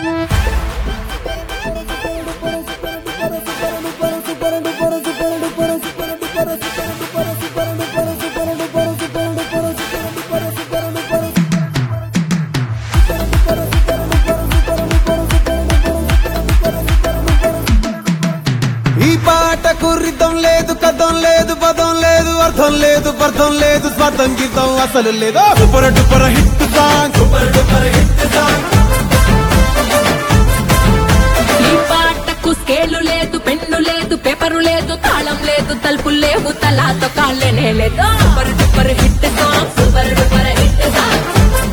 rhythm లేదు కథం లేదు పదం లేదు అర్థం లేదు అర్థం లేదు స్వార్థం గీతం అసలు లేదు super duper hit song super duper hit song ఈ పాటకు స్కేలు లేదు పెన్ను లేదు పేపరు లేదు తాళం లేదు తలుపులు లేవు తలాతో కాళ్ళనే లేదు super duper hit song super duper hit song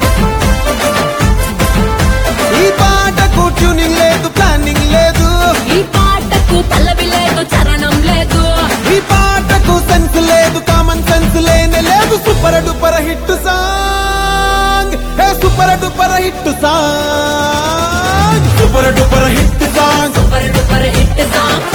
ఈ పాటకు ట్యూనింగ్ లేదు ప్లానింగ్ లేదు ఈ పాటకు పల్లవి లేదు చరణం లేదు ఈ పాటకు సెన్స్ లేదు కామన్ సెన్స్ లేనే లేదు super duper hit song hey super duper hit song super duper hit song super duper hit song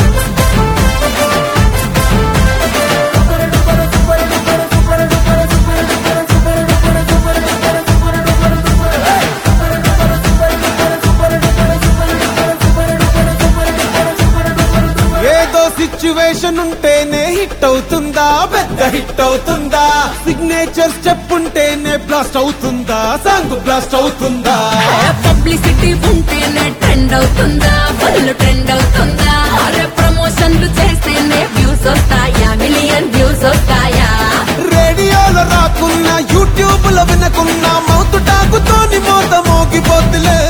situation ఉంటేనే హిట్ అవుతుందా పెద్ద హిట్ అవుతుందా సిగ్నేచర్ స్టెప్ ఉంటేనే బ్లాస్ట్ అవుతుందా సాంగ్ బ్లాస్ట్ అవుతుందా పబ్లిసిటీ ఉంటేనే ట్రెండ్ అవుతుందా బదులు ట్రెండ్ అవుతుందా అరే ప్రమోషన్లు చేస్తేనే వ్యూస్ వస్తాయా మిలియన్ వ్యూస్ వస్తాయా రేడియోలో రాకున్నా యూట్యూబ్ లో వినకున్నా మౌత్ టాకుతోని మోత మోగిపోతులే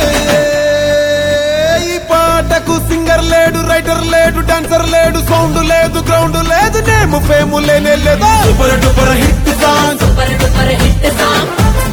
ఈ పాటకు సింగర్ లేడు రైటర్ లేడు డాన్సర్ లేడు సౌండ్ లేదు గ్రౌండ్ లేదు నేము ఫేము లేనే లేదా super duper hit song super duper hit song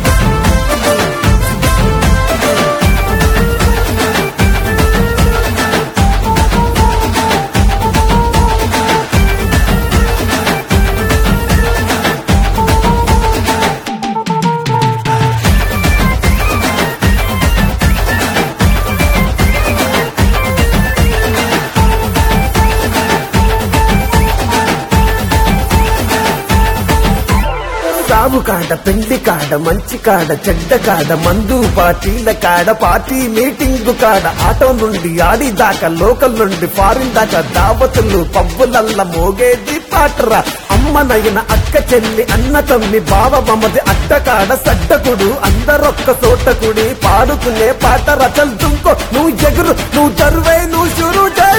సాగు కాడ పెళ్లి కాడ మంచి కాడ చెడ్డ కాడ మందు పార్టీల కాడ పార్టీ మీటింగ్ కాడ ఆటో నుండి ఆడి దాకా లోకల్ నుండి ఫారిన్ దాకా దావతులు పబ్బులల్ల మోగేది పాటరా అమ్మనైన అక్క చెల్లి అన్న తమ్మి బావ మమది అట్ట కాడ సడ్డకుడు అందరొక్క సోటకుడి పాడుకునే పాట రచల్ దుంకో నువ్వు ఎగురు నువ్వు జరువే నువ్వు షురు జై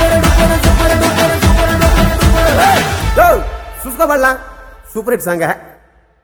చూసుకోవాలా సూపర్ హిట్ సాంగ్